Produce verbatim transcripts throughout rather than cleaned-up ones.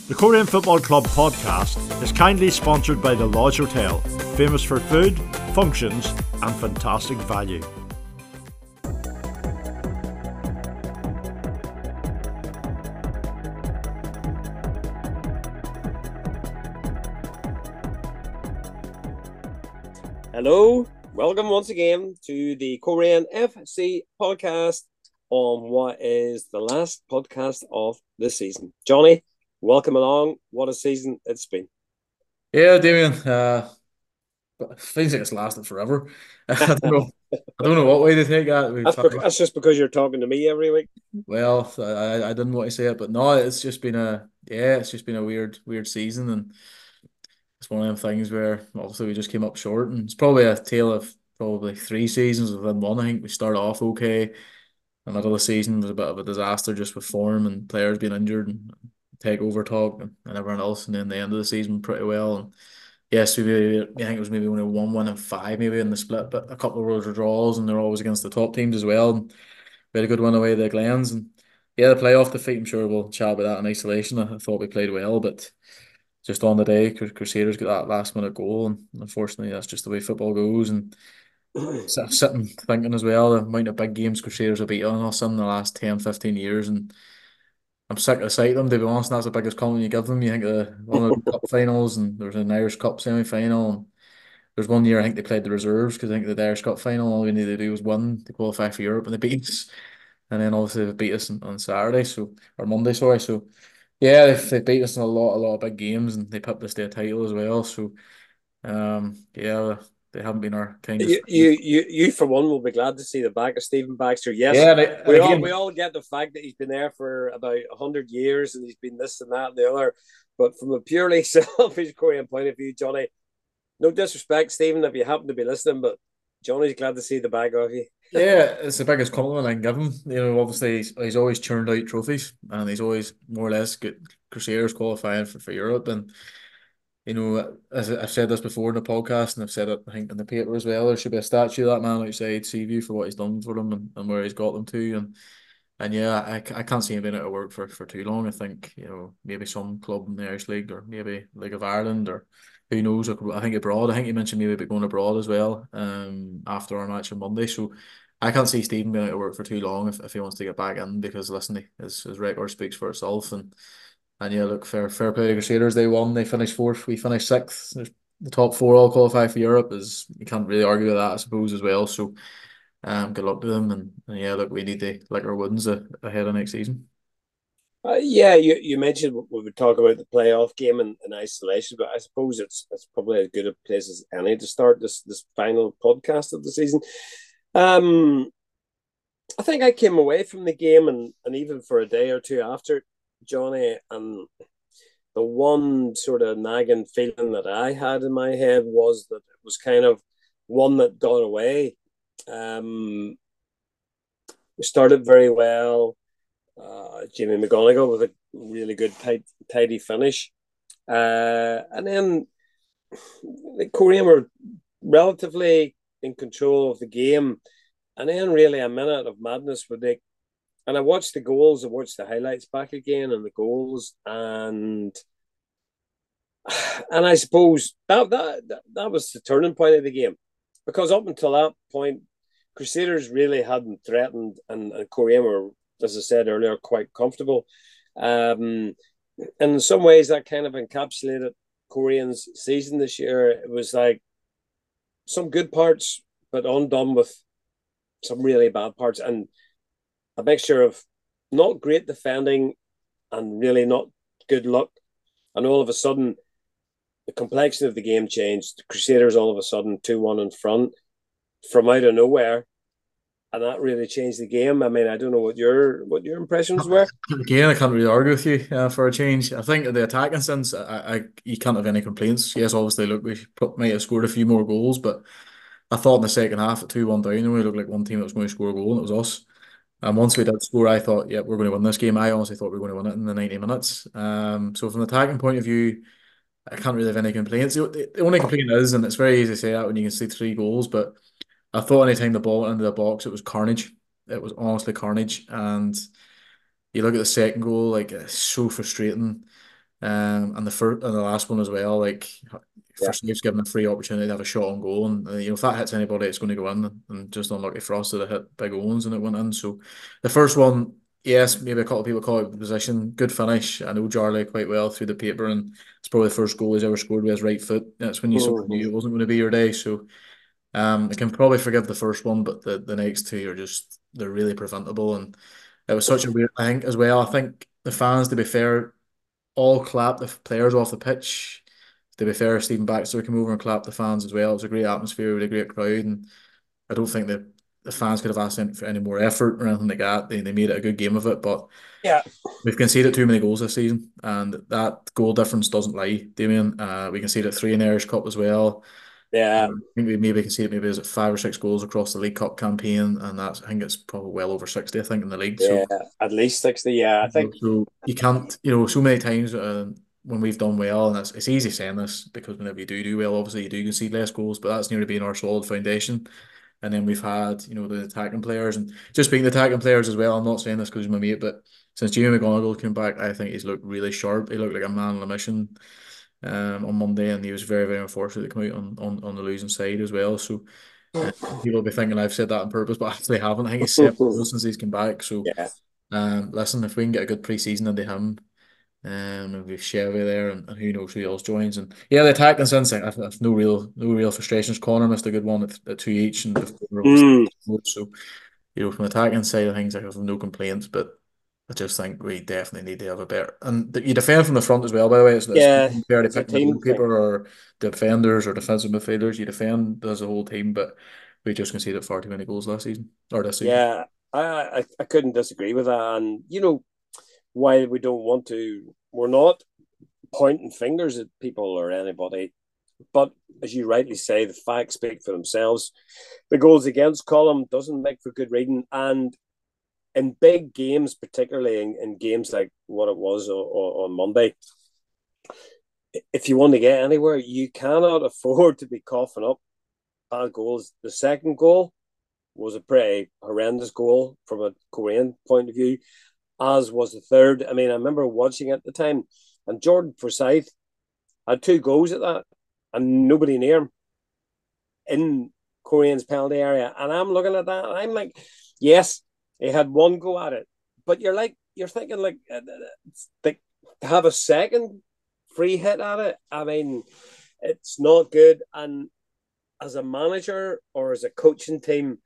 The Korean Football Club podcast is kindly sponsored by the Lodge Hotel, famous for food, functions and fantastic value. Hello, welcome once again to the Korean F C podcast on what is the last podcast of the season. Johnny, welcome along. What a season it's been. Yeah, Damien. Uh, but feels like it's lasted forever. I don't know. I don't know what way to take that. We've That's, had, bec- that's just because you're talking to me every week. well, I I didn't want to say it, but no, it's just been a yeah, it's just been a weird weird season, and it's one of them things where obviously we just came up short, and it's probably a tale of probably three seasons within one. I think we started off okay. Another season was a bit of a disaster just with form and players being injured and takeover talk and, and everyone else, and then the end of the season pretty well. And yes, we maybe, I think it was maybe only one one and five maybe in the split, but a couple of those were draws, and they're always against the top teams as well. And we had a good win away to the Glens, and yeah, the playoff defeat. I'm sure we'll chat about that in isolation. I, I thought we played well, but just on the day, Crusaders got that last minute goal, and unfortunately, that's just the way football goes. And sit- sitting thinking as well the amount of big games Crusaders have beat on us in the last ten, fifteen years, and I'm sick of the sight of them, to be honest. And that's the biggest compliment you give them. You think of the one of the cup finals, and there was an Irish Cup semi final, and there's one year I think they played the reserves because I think the Irish Cup final all we needed to do was win to qualify for Europe, and they beat us. And then obviously they beat us on, on Saturday, so or Monday, sorry. So yeah, they they beat us in a lot, a lot of big games, and they picked us to a title as well. So um, yeah, they haven't been our kindest You, friends. you, you, you, for one, will be glad to see the back of Stephen Baxter. Yes, Yeah, and, and we all we again, all get the fact that he's been there for about a hundred years and he's been this and that and the other. But from a purely selfish Korean point of view, Johnny, no disrespect, Stephen, if you happen to be listening, but Johnny's glad to see the back of you. yeah, it's the biggest compliment I can give him. You know, obviously he's, he's always churned out trophies, and he's always more or less got Crusaders qualifying for, for Europe. And you know, as I- I've said this before in the podcast, and I've said it I think in the paper as well, there should be a statue of that man outside Seaview for what he's done for them, and, and where he's got them to. And and yeah, I, I can't see him being out of work for, for too long. I think, you know, maybe some club in the Irish League, or maybe League of Ireland, or who knows. I think abroad. I think you mentioned maybe about going abroad as well, um, after our match on Monday. So I can't see Stephen being out of work for too long if, if he wants to get back in, because listen, his, his record speaks for itself. And and yeah, look, fair fair play to Crusaders. They won. They finished fourth. We finished sixth. The top four all qualify for Europe. Is You can't really argue with that, I suppose, as well. So um, good luck to them. And, and yeah, look, we need to lick our wounds a, ahead of next season. Uh, yeah, you, you mentioned we would talk about the playoff game in, in isolation, but I suppose it's it's probably as good a place as any to start this this final podcast of the season. Um, I think I came away from the game and, and even for a day or two after, Johnny, and the one sort of nagging feeling that I had in my head was that it was kind of one that got away. Um, we started very well. Uh, Jimmy McGonigal with a really good tight, tidy finish. Uh, and then the Korean were relatively in control of the game. And then really a minute of madness with Nick. And I watched the goals, I watched the highlights back again and the goals, and and I suppose that that that was the turning point of the game, because up until that point, Crusaders really hadn't threatened, and, and Korean were, as I said earlier, quite comfortable. Um, and in some ways, that kind of encapsulated Korean's season this year. It was like some good parts, but undone with some really bad parts, and a mixture of not great defending and really not good luck. And all of a sudden, the complexion of the game changed. The Crusaders all of a sudden two one in front from out of nowhere, and that really changed the game. I mean, I don't know what your what your impressions were. Again, I can't really argue with you uh, for a change. I think the attacking sense, I, I you can't have any complaints. Yes, obviously, look, we put, might have scored a few more goals, but I thought in the second half at two one down, we looked like one team that was going to score a goal, and it was us. And once we did score, I thought, yeah, we're going to win this game. I honestly thought we were going to win it in the ninety minutes. Um, so from the attacking point of view, I can't really have any complaints. The, the only complaint is, and it's very easy to say that when you can see three goals, but I thought anytime the ball went into the box, it was carnage. It was honestly carnage. And you look at the second goal, like it's so frustrating. Um, and the first and the last one as well, like Yeah. Forsyth's given a free opportunity to have a shot on goal, and uh, you know if that hits anybody, it's going to go in. And just unlucky for us that it hit Big Owens and it went in. So the first one, yes, maybe a couple of people call it the position. Good finish. I know Jarley quite well through the paper, and it's probably the first goal he's ever scored with his right foot. That's when you sort of knew Mhm. it wasn't going to be your day. So um, I can probably forgive the first one, but the the next two are just they're really preventable, and it was such a weird. I think as well. I think the fans, to be fair, all clapped the players off the pitch. To be fair, Stephen Baxter came over and clapped the fans as well. It was a great atmosphere with a great crowd, and I don't think that the fans could have asked any, for any more effort or anything like that. They, they made it a good game of it, but Yeah. we've conceded too many goals this season, and that goal difference doesn't lie, Damien. Uh, we conceded three in the Irish Cup as well. Yeah. Um, I think we maybe conceded maybe is it five or six goals across the League Cup campaign, and that's I think it's probably well over sixty. I think in the league. So Yeah. At least sixty. Yeah. I think. so you can't, you know, so many times uh, when we've done well, and it's, it's easy saying this because whenever you do do well, obviously you do concede less goals, but that's nearly been our solid foundation. And then we've had, you know, the attacking players and just being the attacking players as well. I'm not saying this because he's my mate, but since Jamie McGonigal came back, I think he's looked really sharp. He looked like a man on a mission um, on Monday, and he was very, very unfortunate to come out on, on, on the losing side as well. So uh, people will be thinking I've said that on purpose, but I actually haven't. I think he's seven goals since he's come back. So Yeah. um, listen, if we can get a good pre-season into him, um, we've Chevy there, and, and who knows who else joins. And yeah, the attacking sense, I've, I've no real, no real frustrations. Connor missed a good one at, at two each, and before obviously. Mm. So you know, from the attacking side of things, I have no complaints, but I just think we definitely need to have a better. And you defend from the front as well. By the way, it's, it's Yeah. not fair to It's a pick the team thing. goalkeeper or defenders or defensive midfielders. You defend as a whole team, but we just conceded far too many goals last season or this season. Yeah. I, I I couldn't disagree with that. And you know, while we don't want to, we're not pointing fingers at people or anybody. But as you rightly say, the facts speak for themselves. The goals against column doesn't make for good reading. And in big games, particularly in, in games like what it was on, on Monday, if you want to get anywhere, you cannot afford to be coughing up bad goals. The second goal was a pretty horrendous goal from a Korean point of view, as was the third. I mean, I remember watching it at the time, and Jordan Forsyth had two goals at that, and nobody near him in Korean's penalty area. And I'm looking at that, and I'm like, yes, he had one go at it, but you're like, you're thinking like, uh, like to have a second free hit at it. I mean, it's not good. And as a manager or as a coaching team,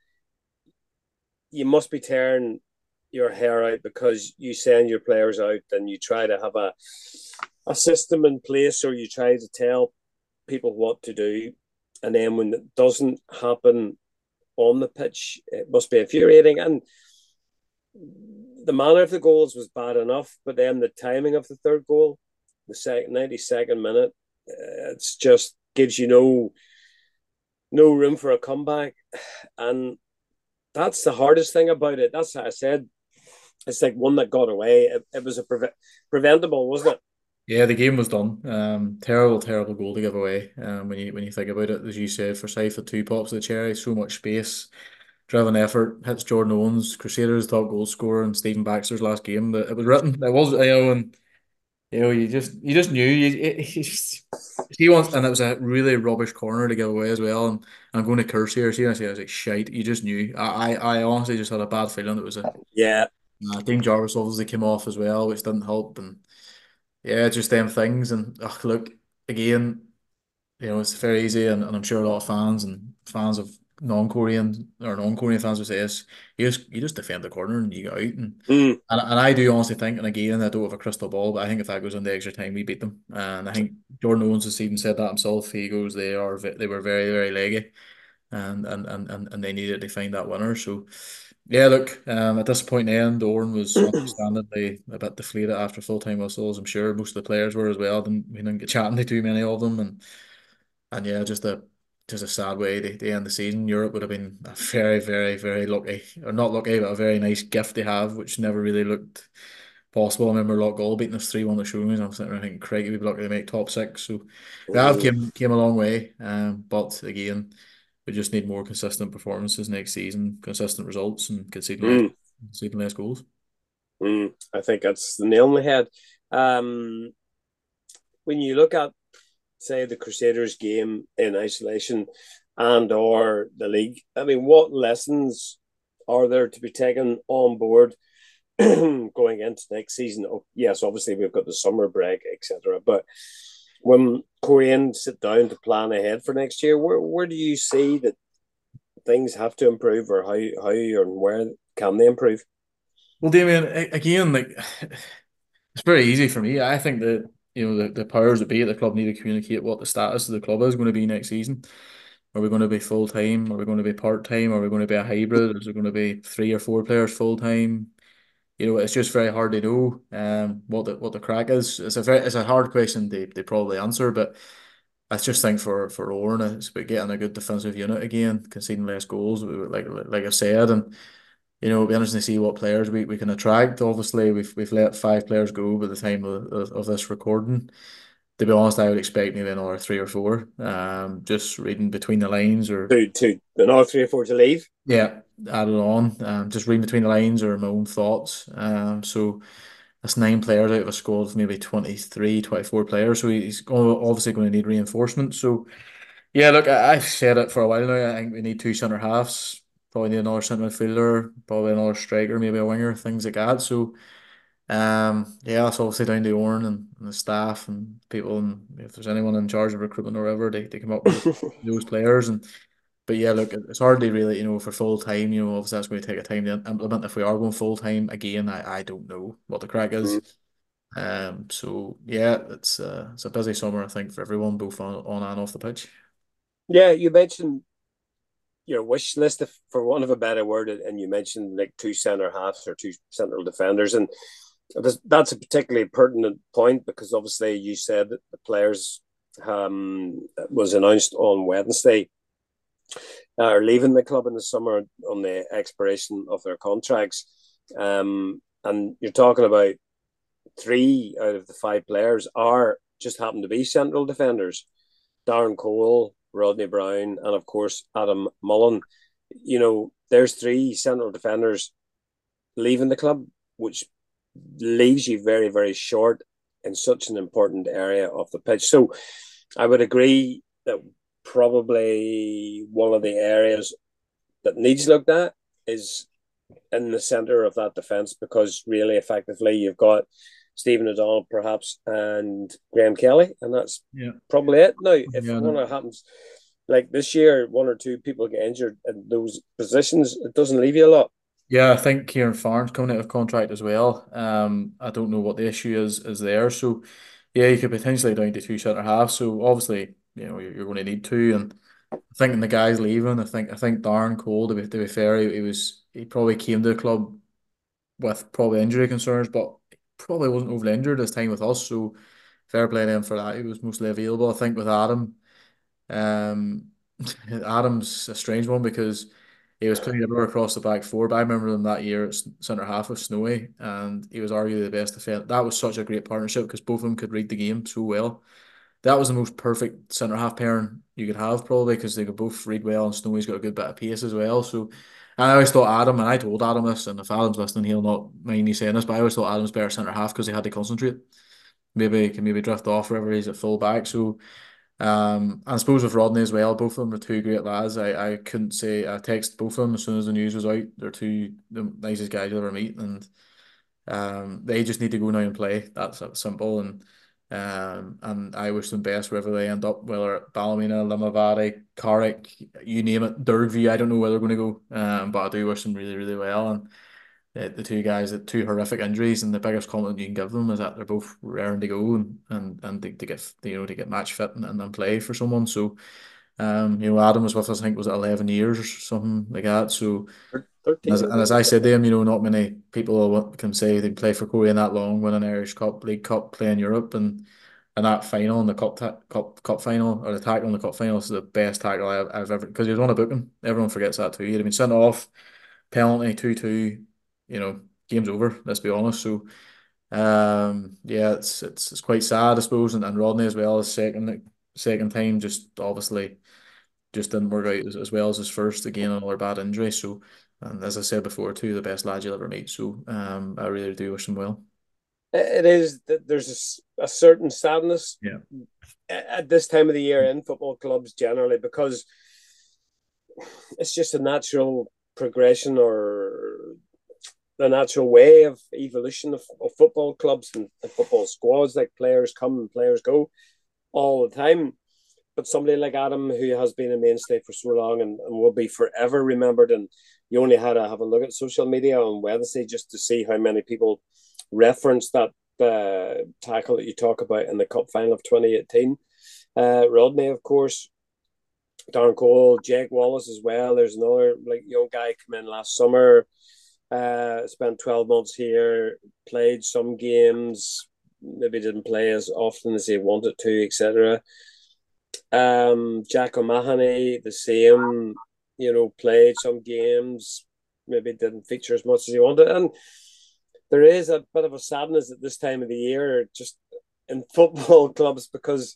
you must be tearing your hair out because you send your players out and you try to have a a system in place or you try to tell people what to do. And then when it doesn't happen on the pitch, it must be infuriating. And the manner of the goals was bad enough, but then the timing of the third goal, the second ninety-second minute, it's just gives you no no room for a comeback. And that's the hardest thing about it. That's how I said it's like one that got away. It, it was a pre- preventable, wasn't it? Yeah, the game was done. Um, terrible, terrible goal to give away. Um, when you when you think about it, as you said, Forsyth had two pops of the cherry, so much space, driven effort, hits Jordan Owens, Crusaders top goal scorer, and Stephen Baxter's last game. That it was written. It was, you know, and you know, you just you just knew you. It, it just, he wants, and it was a really rubbish corner to give away as well. And I'm going to curse here. See, I say I was like shite. You just knew. I, I, I honestly just had a bad feeling it was a. Yeah. Uh, Dean Jarvis obviously came off as well, which didn't help, and yeah, just them things. And ugh, look, again, you know, it's very easy, and, and I'm sure a lot of fans and fans of non-Korean or non-Korean fans would say this. You just you just defend the corner and you go out, and Mm. and, and I do honestly think, and again, I don't have a crystal ball, but I think if that goes into extra time, we beat them. And I think Jordan Owens has even said that himself. He goes, they are ve- they were very very leggy, and and and and, and they needed to find that winner. So. Yeah, look, um, at this point in the end, Oran was understandably a bit deflated after full time whistles. I'm sure most of the players were as well. Didn't, we didn't get chatting to too many of them, and and yeah, just a just a sad way to, to end the season. Europe would have been a very, very, very lucky, or not lucky, but a very nice gift to have, which never really looked possible. I remember Lock Goal beating us three one at Showings, and I'm sitting there thinking, Craig, we'd be lucky to make top six. So that Mm. came came a long way. Um, but again, we just need more consistent performances next season, consistent results, and conceding less, Mm. conceding less goals. Mm. I think that's the nail on the head. Um, when you look at, say, the Crusaders game in isolation and or the league, I mean, what lessons are there to be taken on board going into next season? Oh, yes, obviously we've got the summer break, et cetera. But when Korean sit down to plan ahead for next year, where where do you see that things have to improve, or how how or where can they improve? Well, Damien, again, like it's very easy for me. I think that you know the, the powers that be at the club need to communicate what the status of the club is going to be next season. Are we going to be full time? Are we going to be part time? Are we going to be a hybrid? Is it going to be three or four players full time? You know, it's just very hard to know um what the what the crack is. It's a very it's a hard question they they probably answer, but I just think for for Oran, it's about getting a good defensive unit again, conceding less goals, like like I said, and you know, it'll be interesting to see what players we, we can attract. Obviously, we've we've let five players go by the time of, of, of this recording. To be honest, I would expect maybe another three or four. Um, just reading between the lines, or To to another three or four to leave. yeah, added on. Um, just reading between the lines or my own thoughts. Um, so that's nine players out of a squad of maybe twenty three, twenty four players. So he's go- obviously going to need reinforcement. So yeah, look, I, I've said it for a while now. I think we need two centre halves. Probably need another centre midfielder, probably another striker, maybe a winger, things like that. So, um, yeah, that's obviously down to Oran and, and the staff and people, and if there's anyone in charge of recruitment or whatever, they, they come up with those players. And but yeah, look, it's hardly really, you know, for full time. You know, obviously that's going to take a time to implement. If we are going full time again, I, I don't know what the crack is. Um, so yeah, it's uh, it's a busy summer, I think, for everyone, both on, on and off the pitch. Yeah, you mentioned your wish list, if, for want of a better word, and you mentioned like two centre halves or two central defenders, and that's a particularly pertinent point because obviously you said that the players um, was announced on Wednesday uh, are leaving the club in the summer on the expiration of their contracts, um, and you're talking about three out of the five players are just happen to be central defenders. Darren Cole, Rodney Brown, and of course Adam Mullen. You know, there's three central defenders leaving the club, which leaves you very, very short in such an important area of the pitch. So I would agree that probably one of the areas that needs looked at is in the centre of that defence, because really effectively you've got Stephen O'Donnell perhaps and Graham Kelly, and that's Yeah. probably it. Now, if Yeah, one of happens like this year, one or two people get injured in those positions, it doesn't leave you a lot. Yeah, I think Kieran Farns coming out of contract as well. Um, I don't know what the issue is is there. So yeah, you could potentially down to two centre halves. So obviously, you know, you're, you're going to need two. And I think the guys leaving, I think I think Darren Cole, to be to be fair, he, he was he probably came to the club with probably injury concerns, but probably wasn't overly injured his time with us. So fair play to him for that. He was mostly available. I think with Adam. Um, Adam's a strange one because he was playing everywhere across the back four. But I remember him that year at centre half with Snowy, and he was arguably the best defender. That was such a great partnership because both of them could read the game so well. That was the most perfect centre half pairing you could have, probably, because they could both read well, and Snowy's got a good bit of pace as well. So I always thought Adam, and I told Adam this, and if Adam's listening, he'll not mind me saying this, but I always thought Adam's better centre half because he had to concentrate. Maybe he can maybe drift off wherever he's at full back. So um, and I suppose with Rodney as well, both of them are two great lads. I, I couldn't say I texted both of them as soon as the news was out. They're two the nicest guys you'll ever meet, and um, they just need to go now and play. That's, that's simple, and um, and I wish them best wherever they end up, whether at Ballymena, Limavady, Carrick, you name it, Dergview. I don't know where they're going to go, um, but I do wish them really, really well. And the, the two guys had two horrific injuries, and the biggest compliment you can give them is that they're both raring to go and and, and to, to get you know to get match fit and, and then play for someone. So um, you know, Adam was with us, I think was it eleven years or something like that. So as, thirteen, I and as think. I said to him, you know, not many people can say they play for Korea that long, win an Irish Cup, League Cup, play in Europe, and and that final in the cup ta- cup cup final, or the tackle in the cup final, is the best tackle I've, I've ever, because he was on a booking. Everyone forgets that too. He'd have been sent off, penalty two two, you know, game's over. Let's be honest. So um, yeah, it's it's it's quite sad, I suppose, and, and Rodney as well, his second second time, just obviously just didn't work out as, as well as his first. Again, another bad injury. So, and as I said before, two of the best lads you'll ever meet. So um, I really do wish him well. It is that there's a, s- a certain sadness Yeah. a- at this time of the year in football clubs generally, because it's just a natural progression or the natural way of evolution of, of football clubs and, and football squads. Like, players come and players go all the time. But somebody like Adam, who has been a mainstay for so long and, and will be forever remembered, and you only had to have a look at social media on Wednesday just to see how many people referenced that uh, tackle that you talk about in the cup final of twenty eighteen. Uh, Rodney, of course, Darren Cole, Jake Wallace as well. There's another like young guy come in last summer, uh, spent twelve months here, played some games, maybe didn't play as often as he wanted to, et cetera. Um, Jack O'Mahony, the same, you know, played some games, maybe didn't feature as much as he wanted. And there is a bit of a sadness at this time of the year, just in football clubs, because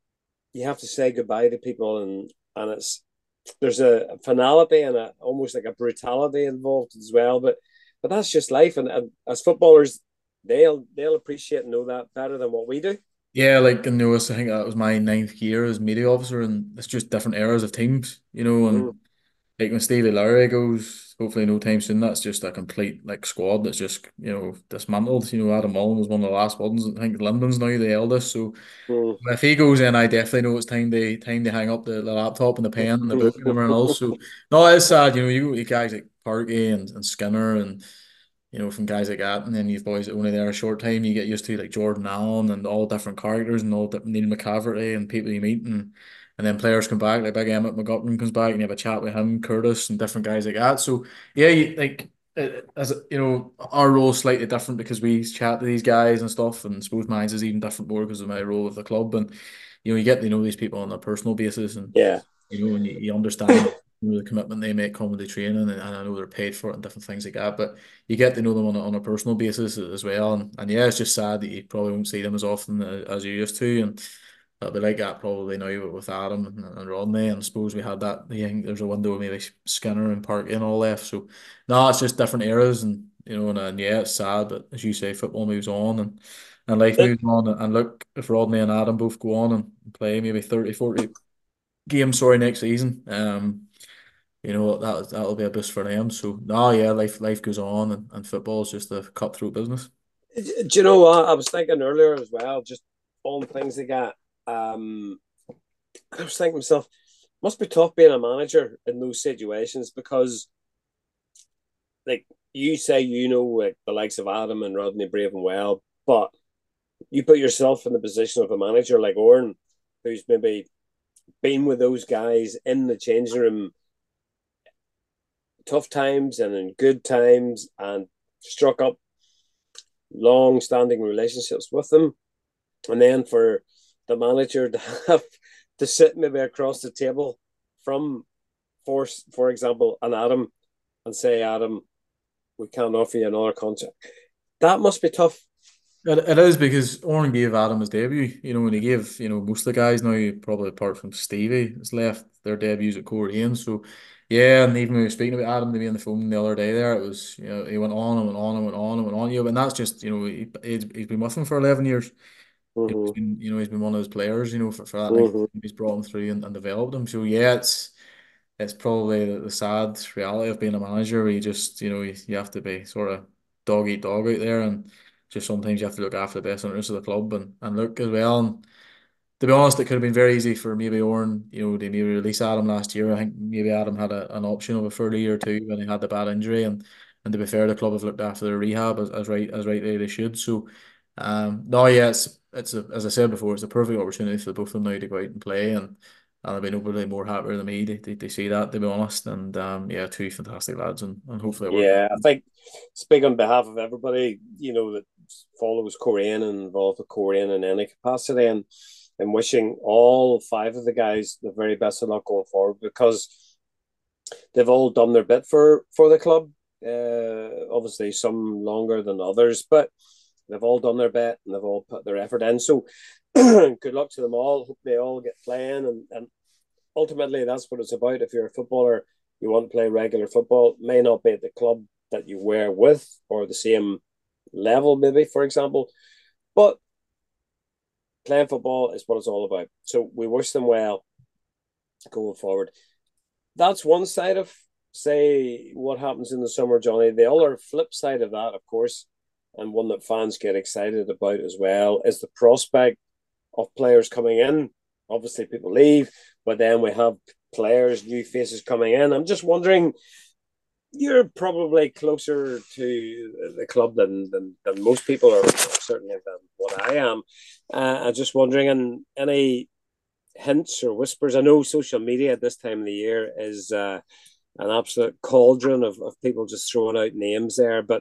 you have to say goodbye to people, and and it's there's a finality and a almost like a brutality involved as well. But but that's just life, and, and as footballers, they'll they'll appreciate and know that better than what we do. Yeah, like in Lewis, I think that was my ninth year as media officer, and it's just different eras of teams, you know. Mm. And like when Stevie Lowry goes, hopefully no time soon, that's just a complete like squad that's just, you know, dismantled. You know, Adam Mullen was one of the last ones. I think Lyndon's now the eldest. So Mm. if he goes in, I definitely know it's time to time to hang up the, the laptop and the pen and the book and everything else. So no, it's sad. You know, you, you guys like Parky and, and Skinner and you know, from guys like that, and then you've boys that only there a short time, you get used to like Jordan Allen and all different characters and all different Neil McCaverty and people you meet, and and then players come back like Big Emmett McGuffin comes back and you have a chat with him, Curtis and different guys like that. So yeah, you, like it, as you know, our role is slightly different because we chat to these guys and stuff, and I suppose mine is even different more because of my role with the club, and you know, you get to know these people on a personal basis, and Yeah. you know, and you, you understand you know, the commitment they make coming to training, and, and I know they're paid for it and different things like that, but you get to know them on a, on a personal basis as well. And, and yeah, it's just sad that you probably won't see them as often as you used to. And it'll be like that probably now with Adam and, and Rodney. And I suppose we had that. I think there's a window of maybe Skinner and Park and all left. So no, it's just different eras. And, you know, and, and yeah, it's sad. But as you say, football moves on and, and life moves on. And look, if Rodney and Adam both go on and play maybe thirty, forty games, sorry, next season. Um, you know that that'll be a boost for them. So no, yeah, life life goes on, and, and football is just a cutthroat business. Do you know what I was thinking earlier as well? Just on things like that. Um, I was thinking to myself, must be tough being a manager in those situations, because, like you say, you know, like the likes of Adam and Rodney Brave and well, but you put yourself in the position of a manager like Oren, who's maybe been with those guys in the changing room, tough times and in good times, and struck up long-standing relationships with them, and then for the manager to have to sit maybe across the table from, for for example, an Adam, and say, Adam, we can't offer you another contract. That must be tough. It, it is because Oren gave Adam his debut. You know, when he gave, you know, most of the guys now, probably apart from Stevie, has left their debuts at Coleraine. So, yeah, and even when we were speaking about Adam to me on the phone the other day there, it was, you know, he went on and went on and went on and went on. You know, and that's just, you know, he, he's, he's been with him for eleven years. You know, he's Mm-hmm. been, you know, he's been one of those players, you know, for, for that length. Mm-hmm. He's brought him through and, and developed him. So, yeah, it's, it's probably the, the sad reality of being a manager where you just, you know, you, you have to be sort of dog eat dog out there, and just sometimes you have to look after the best interests of the club and, and look as well. And to be honest, it could have been very easy for maybe Oren, you know, they maybe release Adam last year. I think maybe Adam had a, an option of a further year or two when he had the bad injury, and and to be fair, the club have looked after their rehab as, as right as rightly they should. So, um, no, yeah, it's it's a, as I said before, it's a perfect opportunity for both of them now to go out and play, and and I've been nobody more happier than me. They, they, they see that, to be honest, and um, yeah, two fantastic lads, and, and hopefully it works. Yeah, I think, speak on behalf of everybody, you know, that follows Coleraine and involved with Coleraine in any capacity, and and wishing all five of the guys the very best of luck going forward, because they've all done their bit for for the club. Uh, obviously, some longer than others, but they've all done their bit and they've all put their effort in. So, good luck to them all. Hope they all get playing, and and ultimately that's what it's about. If you're a footballer, you want to play regular football. It may not be at the club that you were with or the same level, maybe, for example. But playing football is what it's all about. So we wish them well going forward. That's one side of, say, what happens in the summer, Johnny. The other flip side of that, of course, and one that fans get excited about as well, is the prospect of players coming in. Obviously, people leave, but then we have players, new faces coming in. I'm just wondering, you're probably closer to the club than than, than most people, or certainly than what I am. Uh, I'm just wondering, and any hints or whispers? I know social media at this time of the year is uh, an absolute cauldron of, of people just throwing out names there, but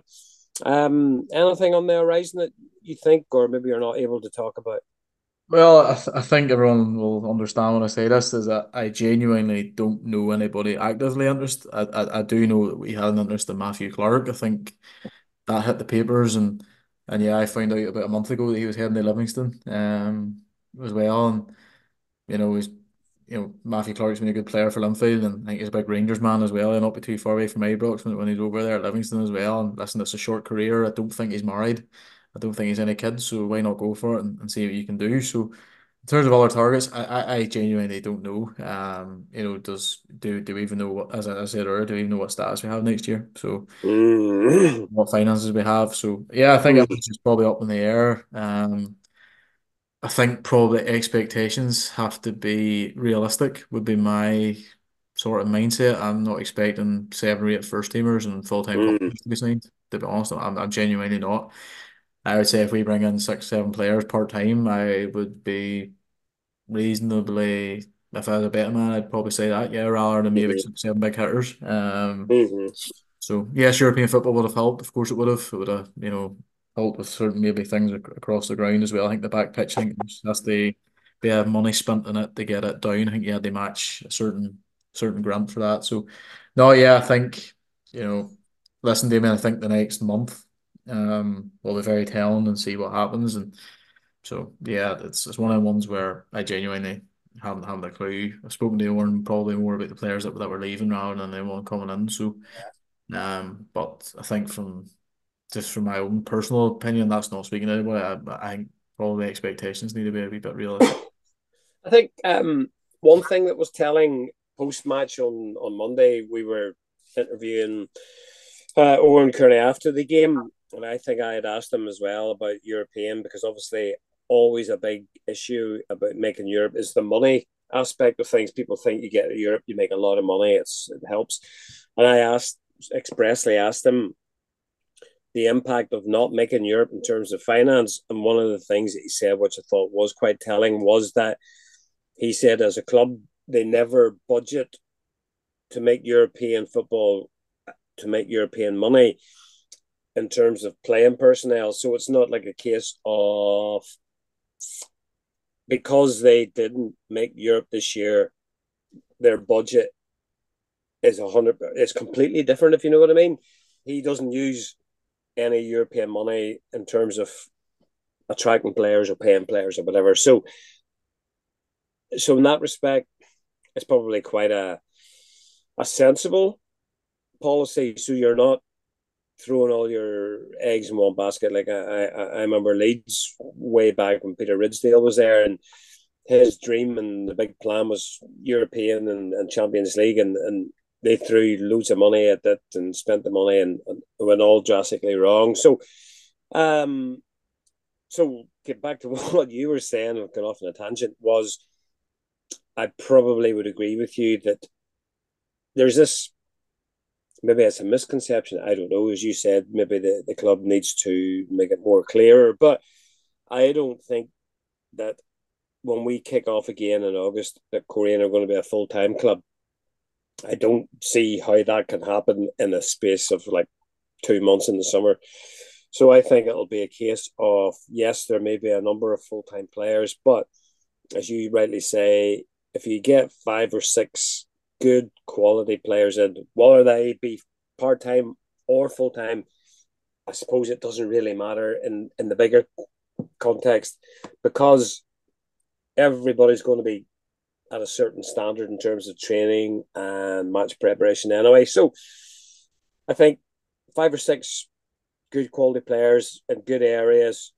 um, anything on the horizon that you think, or maybe you're not able to talk about? Well, I, th I think everyone will understand when I say this is that I genuinely don't know anybody actively interested. I, I, I do know that we had an interest in Matthew Clark. I think that hit the papers, and and yeah, I found out about a month ago that he was heading to Livingston um as well. And you know, he's you know Matthew Clark's been a good player for Linfield, and I think he's a big Rangers man as well. He'll not be too far away from Ibrox when, when he's over there at Livingston as well. And listen, it's a short career. I don't think he's married. I don't think he's any kids, so why not go for it and, and see what you can do? So in terms of other targets, I, I, I genuinely don't know. Um, you know, does do do we even know what, as I said earlier, do we even know what status we have next year? So Mm. what finances we have. So yeah, I think Mm. it's just probably up in the air. Um, I think probably expectations have to be realistic, would be my sort of mindset. I'm not expecting seven or eight first teamers and full time Mm. contracts to be signed. To be honest, I'm, I'm genuinely not. I would say if we bring in six, seven players part time, I would be reasonably, if I was a better man, I'd probably say that, yeah, rather than maybe Mm. six, seven big hitters. Um, Mm. so yes, European football would have helped. Of course, it would have. It would have, you know, helped with certain maybe things ac across the ground as well. I think the back pitch, I think that's the bit of money spent in it to get it down. I think you had to match a certain certain grant for that. So, no, yeah, I think you know, listen to me. I think the next month, um, will be very telling and see what happens. And so, yeah, it's it's one of the ones where I genuinely haven't haven't a clue. I've spoken to Owen probably more about the players that that were leaving rather than anyone coming in. So. Um, but I think from just from my own personal opinion, that's not speaking to anybody. I, I think probably expectations need to be a wee bit realistic. I think um, one thing that was telling post match on, on Monday, we were interviewing uh, Owen Kearney after the game, and I think I had asked him as well about European, because obviously always a big issue about making Europe is the money aspect of things. People think you get to Europe, you make a lot of money, it's it helps. And I asked expressly asked him the impact of not making Europe in terms of finance. And one of the things that he said, which I thought was quite telling, was that he said as a club, they never budget to make European football, to make European money in terms of playing personnel. So it's not like a case of because they didn't make Europe this year, their budget is a hundred. It's completely different, if you know what I mean. He doesn't use any European money in terms of attracting players or paying players or whatever. So, so in that respect, it's probably quite a a sensible policy. So you're not throwing all your eggs in one basket. Like I, I, I remember Leeds way back when Peter Ridsdale was there, and his dream and the big plan was European and, and Champions League, and, and they threw loads of money at it and spent the money, and, and it went all drastically wrong. So, um, so get back to what you were saying. I've gone off on a tangent. Was I probably would agree with you that there's this, maybe it's a misconception. I don't know. As you said, maybe the, the club needs to make it more clearer. But I don't think that when we kick off again in August, that Korean are going to be a full time club. I don't see how that can happen in a space of like two months in the summer. So I think it'll be a case of, yes, there may be a number of full time players, but as you rightly say, if you get five or six good quality players in, whether they be part time or full time, I suppose it doesn't really matter in, in the bigger context, because everybody's going to be at a certain standard in terms of training and match preparation anyway. So I think five or six good quality players in good areas.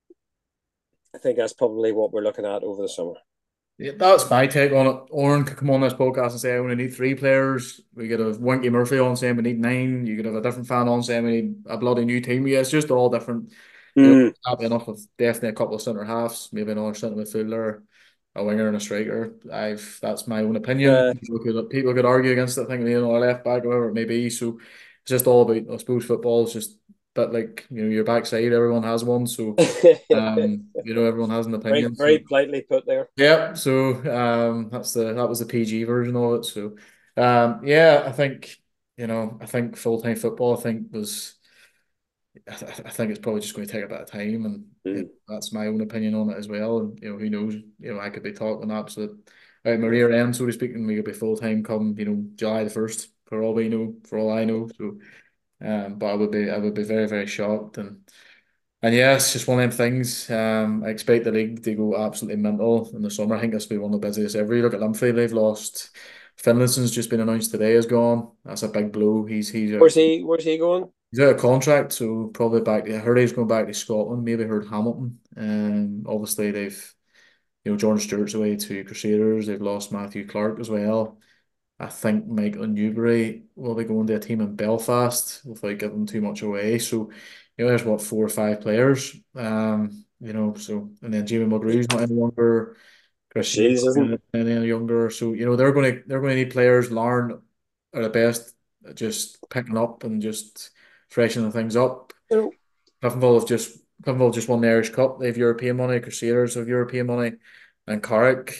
I think that's probably what we're looking at over the summer. Yeah, that's my take on it. Oren could come on this podcast and say, I only need three players. We could have Winky Murphy on saying we need nine. You could have a different fan on saying we need a bloody new team. Yeah, it's just all different. You know, Mm. happy enough with definitely a couple of centre halves, maybe another centre midfielder, a winger and a striker. I've That's my own opinion. Uh, People could people could argue against it, thinking, you know, a left back or whatever it may be. So it's just all about, I suppose, football is just but like, you know, your backside, everyone has one. So um, you know, everyone has an very, opinion. So very politely put there. yeah, so um, that's the that was the P G version of it. So um, yeah, I think you know, I think full time football, I think was, I, th I think it's probably just going to take a bit of time, and you know, Mm. that's my own opinion on it as well. And you know, who knows? You know, I could be talking absolute out my rear end, so to speak, and we could be full time come you know July the first for all we know, for all I know. So um, but I would be I would be very very shocked and. And yeah, it's just one of them things. Um, I expect the league to go absolutely mental in the summer. I think this will be one of the busiest ever. You look at Linfield, they've lost. Finlayson's just been announced today is gone. That's a big blow. He's he's out, Where's he? Where's he going? he's out of contract, so probably back. I heard he's going back to Scotland. Maybe heard Hamilton. Um, obviously they've you know Jordan Stewart's away to Crusaders. They've lost Matthew Clark as well. I think Michael Newbury will be going to a team in Belfast without giving too much away. So, you know, there's what four or five players. Um, you know, so and then Jamie Mulgrew's not any younger, Christian Shields isn't. not any younger. So, you know, they're going to they're going to need players. Larn are the best at just picking up and just freshening things up. You know, Cliftonville have just Cliftonville just won the Irish Cup. They have European money. Crusaders have European money, and Carrick.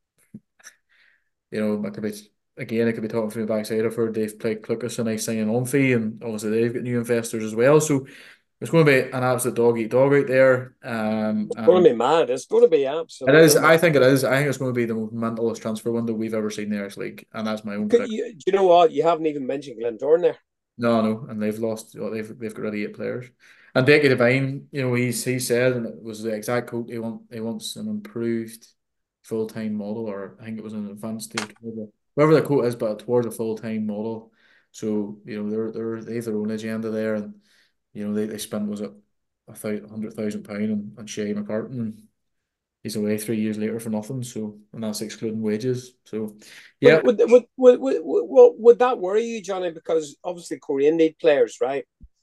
You know, I could be again, I could be talking from the backside of her. They've played Clucas and I signing on fee, and obviously they've got new investors as well. So it's going to be an absolute dog eat dog out there. Um, it's going and to be mad. It's going to be it is. absolutely mad. I think it is. I think it's going to be the most mentalist transfer window we've ever seen in the Irish League, and that's my own Could prediction. you, do you know what? You haven't even mentioned Glentoran there. No, no, and they've lost. Well, they've they've got rid of eight players. And Decky Devine, you know, he's he said, and it was the exact quote. He want he wants an improved full time model, or I think it was an advanced stage, whatever the quote is, but towards a full time model. So you know, they're they're they have their own agenda there, and you know they, they spent was it a thousand hundred thousand pound on, on Shay McCartan, and he's away three years later for nothing. So and that's excluding wages. So yeah, Would, would, would, would, would, would, would that worry you, Johnny? Because obviously Korean need players, right?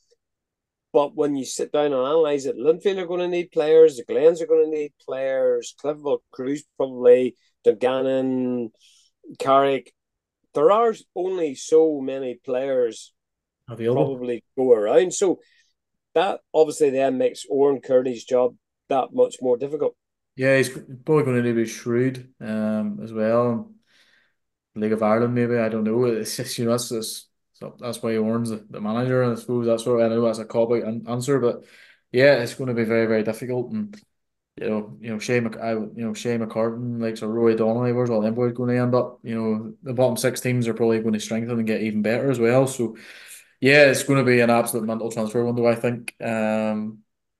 But when you sit down and analyse it, Linfield are going to need players, the Glens are going to need players, Cliftonville Crews probably, Dungannon, Carrick. There are only so many players available. probably go around. So that obviously then makes Oren Kearney's job that much more difficult. Yeah, he's probably going to need to be shrewd um, as well. League of Ireland, maybe. I don't know. It's just, you know, that's just, so that's why he warns the, the manager, and I suppose that's what I know that's a cop out answer, but yeah, it's going to be very, very difficult. And you know, you know, Shay Mc, I, you know, Shay McCartan, like so Roy Donnelly, where's all them boys going to end up? You know, the bottom six teams are probably going to strengthen and get even better as well. So yeah, it's going to be an absolute mental transfer window, I think. Um,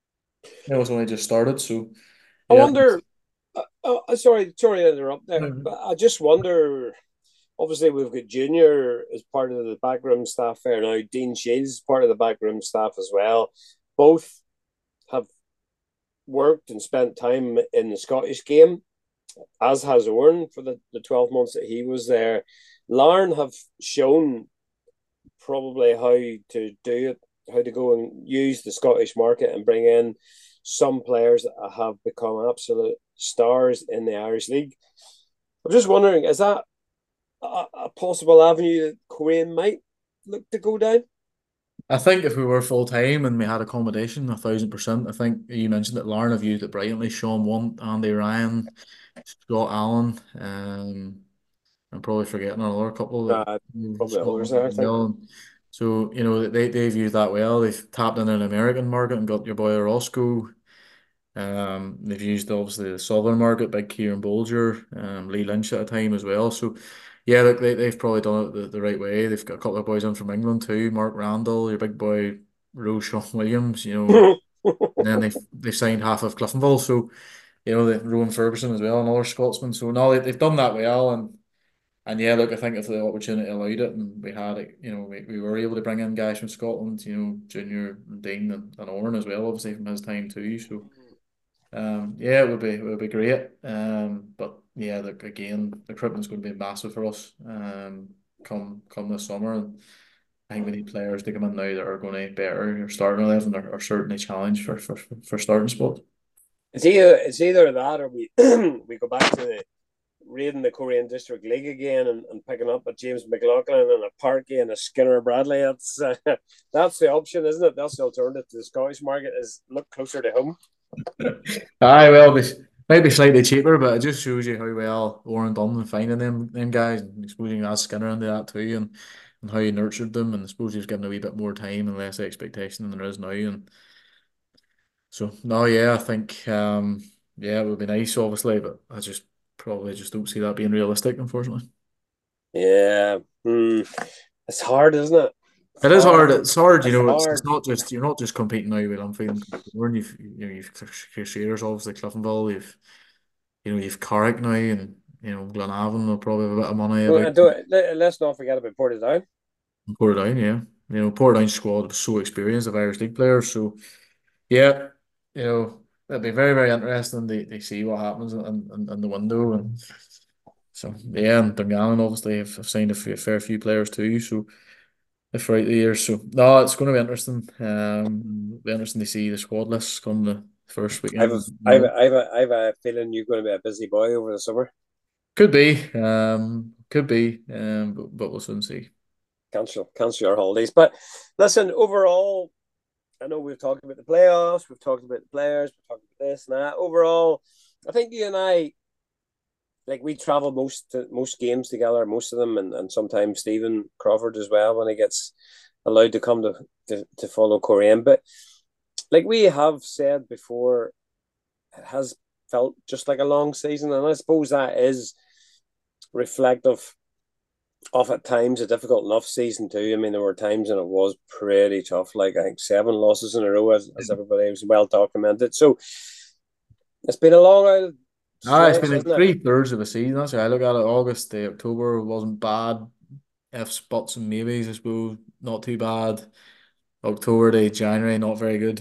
it was only just started, so I yeah. wonder, uh, uh, sorry, sorry to interrupt there, but I just wonder. Obviously, we've got Junior as part of the backroom staff there now. Dean Shields is part of the backroom staff as well. Both have worked and spent time in the Scottish game, as has Oren for the, the twelve months that he was there. Larn have shown probably how to do it, how to go and use the Scottish market and bring in some players that have become absolute stars in the Irish League. I'm just wondering, is that a, a possible avenue that Korean might look to go down? I think if we were full time and we had accommodation, a thousand percent. I think you mentioned that Larn have used it brilliantly. Sean Wunt, Andy Ryan, Scott Allen, um, I'm probably forgetting another couple that Uh, moved to probably others Scotland there, I as think. well. So you know they they've used that well. They've tapped in an American market and got your boy Orozco. Um, they've used obviously the Southern market, big Kieran Bolger, um, Lee Lynch at a time as well. So yeah, look, they they've probably done it the, the right way. They've got a couple of boys in from England too, Mark Randall, your big boy Roshan Williams, you know, and then they've they've signed half of Cliftonville, so you know the Rowan Ferguson as well, another Scotsman. So no, they, they've done that well, and And yeah, look, I think if the opportunity allowed it and we had it, you know, we, we were able to bring in guys from Scotland, you know, Junior and Dean and, and Oran as well, obviously from his time too. So um yeah, it would be it would be great. Um but yeah, look again, recruitment's going to be massive for us um come come this summer. And I think we need players to come in now that are going to better your starting eleven or, or certainly challenge for, for for starting spot. It's either it's either that or we we go back to the raiding the Korean District League again and, and picking up a James McLaughlin and a Parky and a Skinner Bradley. That's uh, that's the option, isn't it? That's the alternative to the Scottish market, is look closer to home. Aye, well, it might be slightly cheaper, but it just shows you how well Warren done in finding them them guys and exposing that Skinner into that too, and, and how you nurtured them, and I suppose you've given a wee bit more time and less expectation than there is now, and so no, yeah, I think um yeah, it would be nice, obviously, but I just probably just don't see that being realistic, unfortunately. Yeah, hmm. It's hard, isn't it? It's It is hard. hard. It's hard, you It's know. It's it's hard. not just you're not just competing now with Linfield and Glentoran. You've you know you've Crusaders, obviously Cliftonville. You've you know you've Carrick now, and you know Glenavon will probably have a bit of money Well, about I don't, let, let's not forget about Portadown. Portadown. Yeah, you know Portadown squad was so experienced of Irish League players. So yeah, you know it'll be very very interesting to, to see what happens in, in, in the window. And so yeah, and Dungannon obviously have, have signed a, few, a fair few players too. So throughout the year. So no, it's going to be interesting. Um, be interesting to see the squad lists come the first I've a, weekend. I've No, a, I've a, I've a feeling you're going to be a busy boy over the summer. could be, um, could be, um, but, but we'll soon see. Cancel, cancel your holidays. But listen, overall, I know we've talked about the playoffs, we've talked about the players, we've talked about this and that. Overall, I think you and I, like, we travel most most games together, most of them, and, and sometimes Stephen Crawford as well when he gets allowed to come to, to, to follow Korean. But like we have said before, it has felt just like a long season, and I suppose that is reflective of at times a difficult enough season too. I mean, there were times when it was pretty tough, like I think seven losses in a row, as, as everybody was well documented. So it's been a long old Ah, it's stretch, been like isn't it? three thirds of a season. That's how I look at it. August to October wasn't bad. Ifs, buts, and maybes, I suppose, not too bad. October to January, not very good.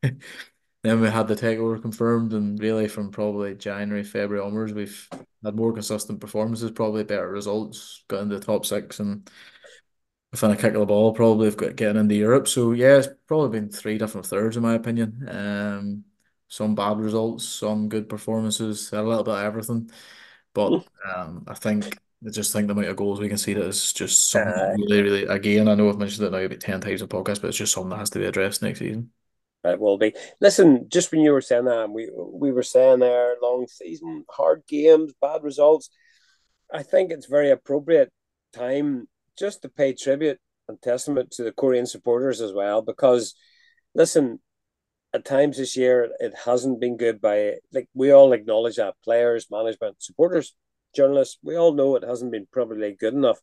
Then we had the takeover confirmed, and really from probably January, February onwards, we've had more consistent performances, probably better results, got into the top six, and within a kick of the ball, probably have got getting into Europe. So yeah, it's probably been three different thirds in my opinion. Um, some bad results, some good performances, a little bit of everything. But um, I think I just think the amount of goals we can see that is just something that Uh, really, really. Again, I know I've mentioned it now about ten times in the podcast, but it's just something that has to be addressed next season. it will be. Listen, just when you were saying that, we we were saying there, long season, hard games, bad results. I think it's very appropriate time just to pay tribute and testament to the Korean supporters as well, because listen, at times this year it hasn't been good. By like we all acknowledge that, players, management, supporters, journalists, we all know it hasn't been probably good enough.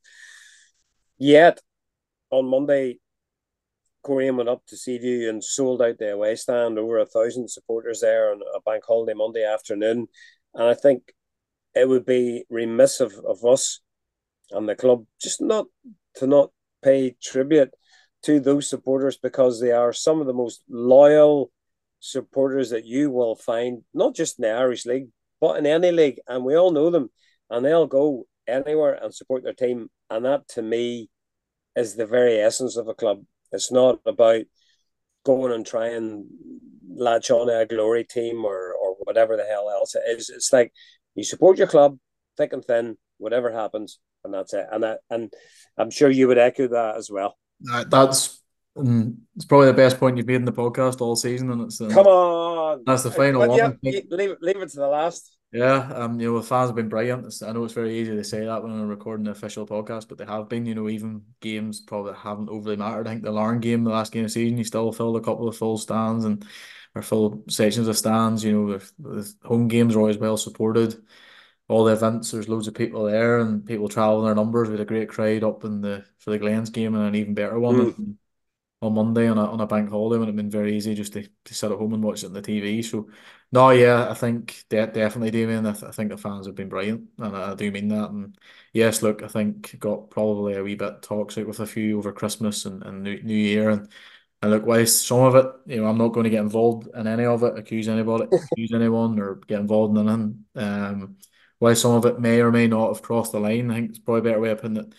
Yet on Monday, Korean went up to Seaview and sold out the away stand, over a thousand supporters there on a bank holiday Monday afternoon. And I think it would be remiss of, of us and the club just not to not pay tribute to those supporters, because they are some of the most loyal supporters that you will find, not just in the Irish League, but in any league. And we all know them, and they'll go anywhere and support their team. And that to me is the very essence of a club. It's not about going and trying and latch on to a glory team or or whatever the hell else it is. It's like you support your club thick and thin, whatever happens, and that's it. And that, and I'm sure you would echo that as well. That, that's um, it's probably the best point you've made in the podcast all season, and it's Come um, on, that's the final but one. yeah, I think. leave leave it to the last. Yeah, um, you know, the fans have been brilliant. It's, I know it's very easy to say that when I'm recording the official podcast, but they have been. You know, even games probably haven't overly mattered. I think the Larne game, the last game of the season, you still filled a couple of full stands and or full sections of stands. You know, the, the home games are always well supported. All the events, there's loads of people there, and people travel their numbers. We had a great crowd up in the for the Glens game and an even better one. Mm. And on Monday on a on a bank holiday when it'd been very easy just to, to sit at home and watch it on the T V. So no, yeah, I think de definitely, Damien. I, th I think the fans have been brilliant, and I, I do mean that. And yes, look, I think got probably a wee bit toxic with a few over Christmas and, and New, New Year, and and look, whilst some of it, you know, I'm not going to get involved in any of it, accuse anybody, accuse anyone, or get involved in anything. Um, whilst some of it may or may not have crossed the line, I think it's probably a better way of putting it.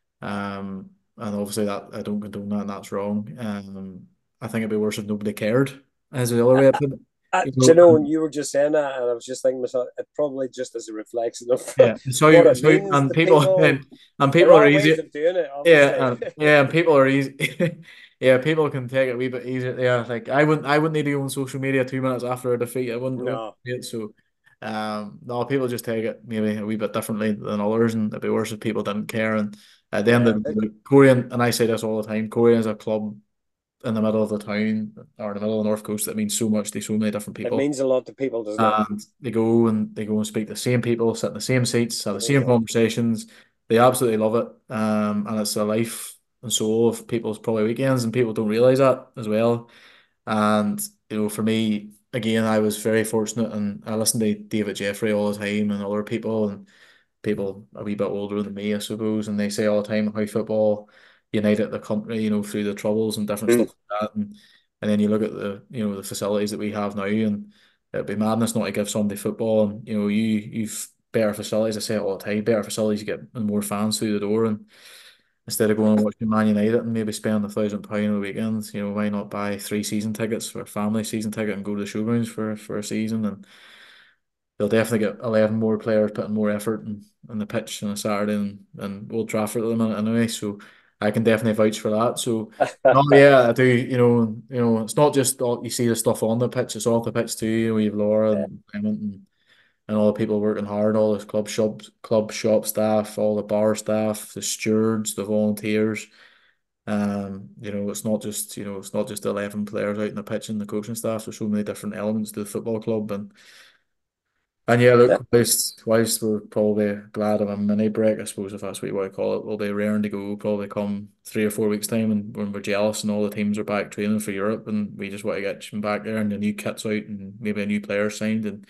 Um, and obviously that I don't condone that, and that's wrong. Um, I think it'd be worse if nobody cared, as the other way of putting it. Uh, You do you know, know, when and you were just saying that, and I was just thinking to myself, it probably just as a reflection of yeah, so what you, it so you- means and to people people. and, and There people are are ways easy. of doing it, Yeah, obviously. um, yeah, and people are easy. Yeah, people can take it a wee bit easier. Yeah, like I wouldn't, I wouldn't need to go on social media two minutes after a defeat. I wouldn't, I wouldn't No, do it. So, um, no, people just take it maybe a wee bit differently than others, and it'd be worse if people didn't care. And at the end yeah, of the it, day, Korean, and I say this all the time, Korean is a club in the middle of the town or in the middle of the North Coast that means so much to so many different it people. means a lot to people, doesn't it? And they go and they go and speak to the same people, sit in the same seats, have the same Yeah. conversations. They absolutely love it. Um, and it's the life and soul of people's probably weekends, and people don't realize that as well. And you know, for me, again, I was very fortunate, and I listened to David Jeffrey all the time and other people, and people a wee bit older than me, I suppose, and they say all the time how football united the country, you know, through the troubles and different Mm. stuff like that. And and then you look at the, you know, the facilities that we have now, and it'd be madness not to give somebody football. And you know, you you've better facilities. I say it all the time, better facilities, you get more fans through the door. And instead of going and watching Man United and maybe spending a thousand pound on the weekends, you know, why not buy three season tickets for a family season ticket and go to the showgrounds for for a season? And they'll definitely get eleven more players putting more effort in, in the pitch on a Saturday and, and Old Trafford at the minute anyway. So I can definitely vouch for that. So no, yeah, I do. You know, you know, it's not just all you see the stuff on the pitch; it's off the pitch too. You know, we have Laura Yeah. and Clement and, and all the people working hard, all the club shop, club shop staff, all the bar staff, the stewards, the volunteers. Um, you know, it's not just you know, it's not just eleven players out in the pitch and the coaching staff. There's so many different elements to the football club, and and yeah, Yeah. look, whilst, whilst we're probably glad of a mini break, I suppose if that's what you want to call it, we'll be raring to go probably come three or four weeks' time, and when we're jealous and all the teams are back training for Europe, and we just want to get them back there and the new kit's out and maybe a new player signed. And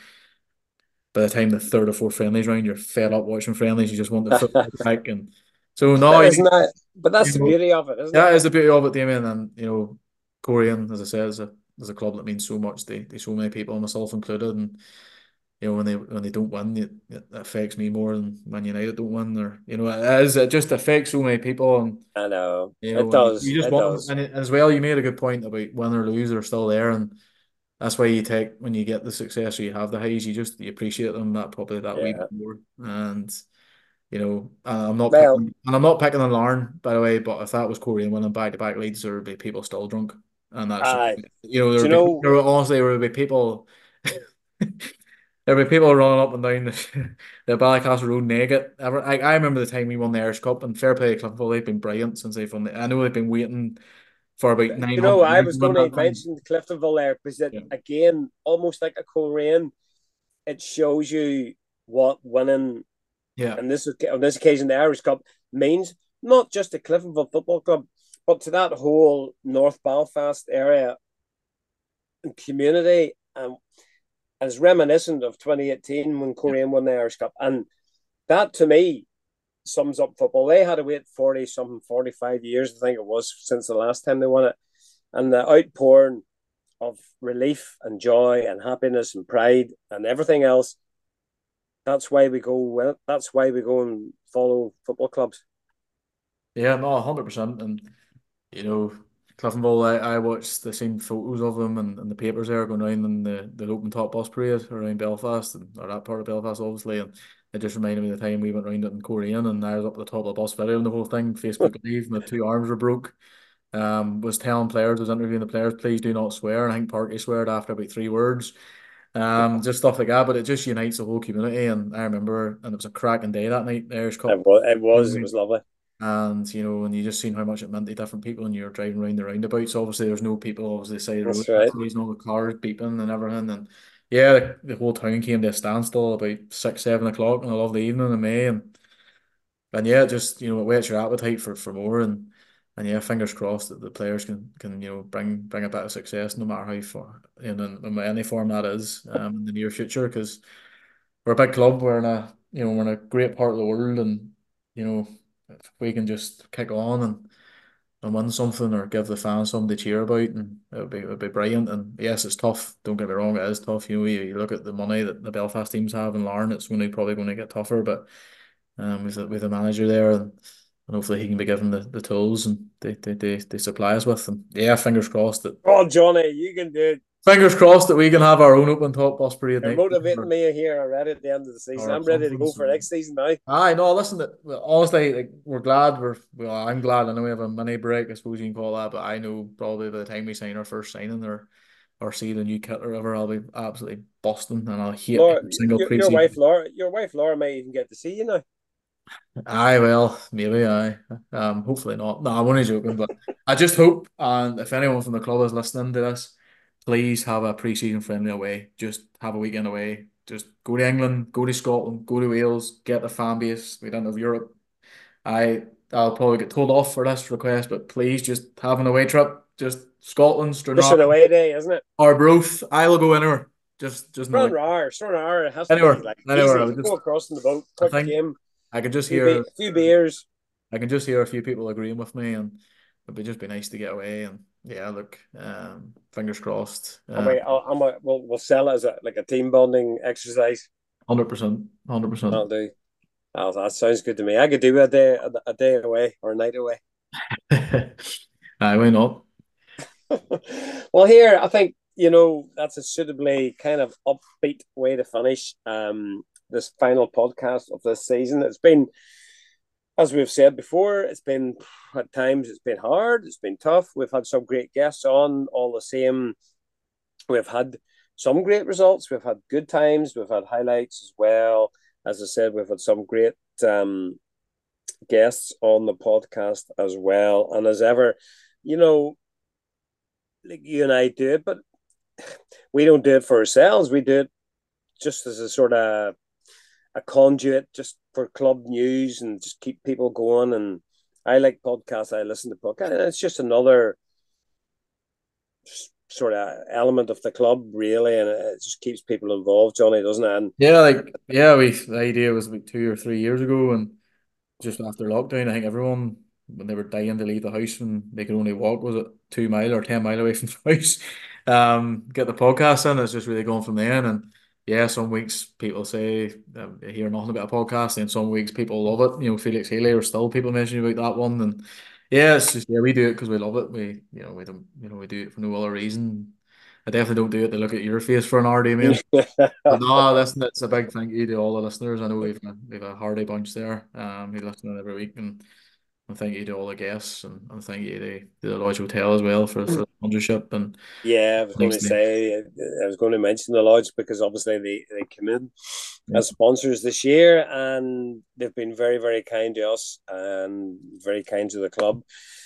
by the time the third or fourth friendlies round, you're fed up watching friendlies. You just want the football back. And so no, But you, isn't that? But you that's the know, beauty of it, isn't it? that is the beauty of it, Damien. And you know, Korean, as I said, is a is a club that means so much to, to so many people, myself included. And you know, when they when they don't win, it, it affects me more than Man United don't win. Or you know, it is it just affects so many people, and I know you know, it when you, does. you just It want them. does. And it, as well, you made a good point about win or lose, they're still there, and that's why you take when you get the success or you have the highs, you just you appreciate them that probably that wee bit Yeah. more. And you know, and I'm not Well, picking and I'm not picking on Larn, by the way, but if that was Korean winning back to back leads, there would be people still drunk, and that's just I. you know there Do you would be know? there would, honestly there would be people. There'll be people running up and down the, the Ballycastle Road naked. Ever, I, I remember the time we won the Irish Cup, and fair play to Cliftonville, they've been brilliant since they've won the. I know they've been waiting for about You know, nine hundred I years was to win going to that thing. mention Cliftonville there because it Yeah. again, almost like a Korean, it shows you what winning Yeah. and this on this occasion the Irish Cup means, not just to Cliftonville Football Club, but to that whole North Belfast area and community. And as reminiscent of twenty eighteen when Yeah. Korean won the Irish Cup. And that to me sums up football. They had to wait forty something, forty-five years, I think it was, since the last time they won it. And the outpouring of relief and joy and happiness and pride and everything else. That's why we go. Well, that's why we go and follow football clubs. Yeah, no, one hundred percent. And, you know, Cliftonville, I, I watched the same photos of them and, and the papers there going around in the, the open top bus parade around Belfast, and, or that part of Belfast, obviously. And it just reminded me of the time we went around it in Korean, and I was up at the top of the bus videoing the whole thing, Facebook Live, my two arms were broke. Um, was telling players, was interviewing the players, please do not swear. And I think Parky sweared after about three words. Um, just stuff like that, but it just unites the whole community. And I remember, and it was a cracking day that night, the Irish It Cup. was. It was. It was lovely. And you know, and you just seen how much it meant to different people, and you're driving around the roundabouts. Obviously, there's no people obviously side of the road, That's right. there's no cars beeping and everything. And yeah, the, the whole town came to a standstill about six, seven o'clock on a lovely evening in May. And and yeah, just you know, it whets your appetite for for more. And and yeah, fingers crossed that the players can can you know bring bring a bit of success no matter how far in, in any form that is um, in the near future, because we're a big club. We're in a you know we're in a great part of the world, and you know if we can just kick on and and win something or give the fans something to cheer about, and it would be it would be brilliant. And yes, it's tough. Don't get me wrong, it is tough. You know, you, you look at the money that the Belfast teams have in Larne, it's only probably going to get tougher. But um, with the, with the manager there, and, and hopefully he can be given the, the tools and they, they, they, they supply us with them. Yeah, fingers crossed that. Oh, Johnny, you can do it. Fingers crossed that we can have our own open top bus parade You're next motivating or, me here already at the end of the season. I'm ready to go for so. next season now. I know. Listen, well, honestly, like, we're glad. We're well. I'm glad. I know we have a mini break, I suppose you can call that. But I know probably by the time we sign our first signing or or see the new kit or whatever, I'll be absolutely busting, and I'll hate Laura, every single your, your wife preseason. Laura, your wife Laura might even get to see you now. Aye, well, maybe I. Um, hopefully not. No, I'm only joking. But I just hope, and if anyone from the club is listening to this, please have a pre-season friendly away. Just have a weekend away. Just go to England, go to Scotland, go to Wales, get the fan base. We don't have Europe. I I'll probably get told off for this request, but please just have an away trip. Just Scotland, Just Stranraer, an away day, isn't it? Arbroath. I'll go anywhere. Just just an away. Stranraer, Stranraer, it has to Anywhere, be like anywhere. I easy. would Go just. across in the boat, I quick think game, I can just few, be- hear. few beers. I can just hear a few people agreeing with me, and it'd be just be nice to get away. And yeah, look, um, fingers crossed. And Uh, we, I'll, I'm a, we'll, we'll sell it as a, like a team bonding exercise. Hundred percent, hundred That'll percent. do. Oh, that sounds good to me. I could do a day, a, a day away or a night away. Aye, why not? Well, here I think you know that's a suitably kind of upbeat way to finish um, this final podcast of this season. It's been, as we've said before, it's been at times it's been hard, it's been tough. We've had some great guests on, all the same. We've had some great results. We've had good times. We've had highlights as well. As I said, we've had some great um, guests on the podcast as well. And as ever, you know, like you and I do it, but we don't do it for ourselves. We do it just as a sort of a conduit, just for club news and just keep people going. And I like podcasts. I listen to podcasts. And it's just another sort of element of the club, really, and it just keeps people involved, Johnny, doesn't it? And Yeah, like yeah, we the idea was like two or three years ago, and just after lockdown, I think everyone when they were dying to leave the house and they could only walk, was it two mile or ten mile away from the house, um, get the podcast in. It's just really gone from there. And yeah, some weeks people say um, they hear nothing about a podcast, and some weeks people love it. You know, Felix Haley or still people mentioning about that one, and yeah, it's just yeah, we do it because we love it. We you know we don't you know we do it for no other reason. I definitely don't do it to look at your face for an hour, Damien. But no, listen, it's a big thank you to all the listeners. I know we've a, we've a hardy bunch there, um, who listen every week, and, and thank you to all the guests, and, and thank you to, to the Lodge Hotel as well for, for the sponsorship. And yeah, I was going thanks to to say, I was going to mention the Lodge because obviously they, they come in yeah, as sponsors this year and they've been very, very kind to us and very kind to the club.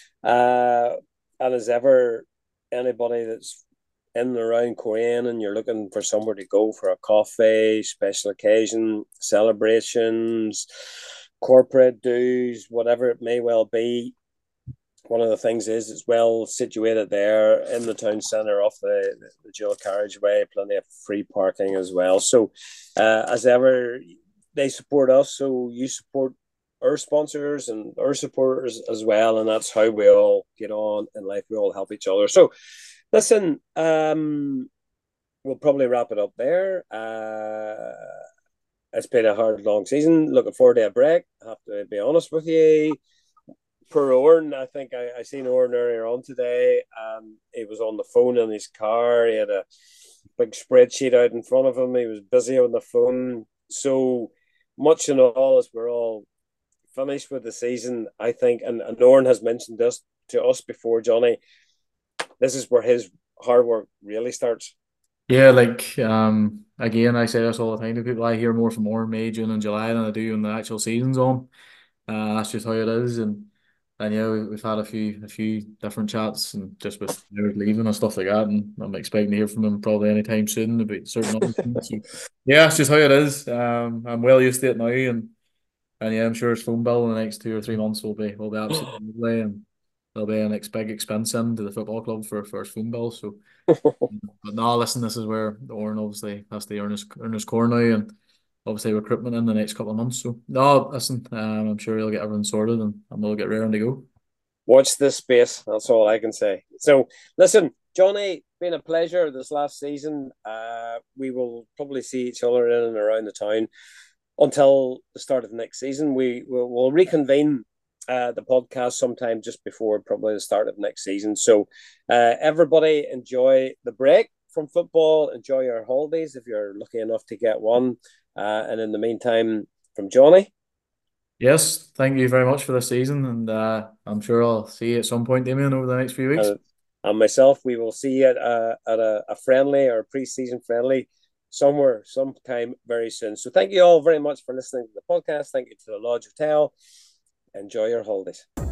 Uh, and as ever, anybody that's in and around Korean and you're looking for somewhere to go for a coffee, special occasion, celebrations, corporate dues, whatever it may well be. One of the things is it's well situated there in the town centre off the, the dual carriageway, plenty of free parking as well. So, uh, as ever, they support us, so you support our sponsors and our supporters as well, and that's how we all get on in life. We all help each other. So, listen, um, we'll probably wrap it up there. Uh, it's been a hard, long season. Looking forward to a break. I have to be honest with you. Per Oren, I think I, I seen Oren earlier on today. Um, he was on the phone in his car. He had a big spreadsheet out in front of him. He was busy on the phone. So much in all, as we're all finished with the season, I think, and, and Oren has mentioned this to us before, Johnny, this is where his hard work really starts. yeah, like um, again, I say this all the time to people. I hear more from more May, June, and July than I do when the actual season's on. Uh, that's just how it is, and and yeah, we, we've had a few a few different chats, and just with Jared leaving and stuff like that, and I'm expecting to hear from him probably anytime soon about certain other things. So, yeah, it's just how it is. Um, I'm well used to it now, and and yeah, I'm sure his phone bill in the next two or three months will be will be absolutely lovely. And there'll be an ex big expense into the football club for first phone bill. So, but now listen, this is where the Oran obviously has to earn his earn his core now, and obviously recruitment in the next couple of months. So no, listen, um, I'm sure he'll get everything sorted, and, and we'll get raring to go. Watch this space. That's all I can say. So listen, Johnny, been a pleasure this last season. Uh, we will probably see each other in and around the town until the start of the next season. We will we'll reconvene uh, the podcast sometime just before probably the start of next season. So uh, everybody enjoy the break from football. Enjoy your holidays if you're lucky enough to get one. Uh, and in the meantime, from Johnny. Yes, thank you very much for this season, and uh, I'm sure I'll see you at some point, Damien, over the next few weeks. Uh, and myself, we will see you at a, at a, a friendly or a pre-season friendly somewhere, sometime very soon. So thank you all very much for listening to the podcast. Thank you to the Lodge Hotel. Enjoy your holidays.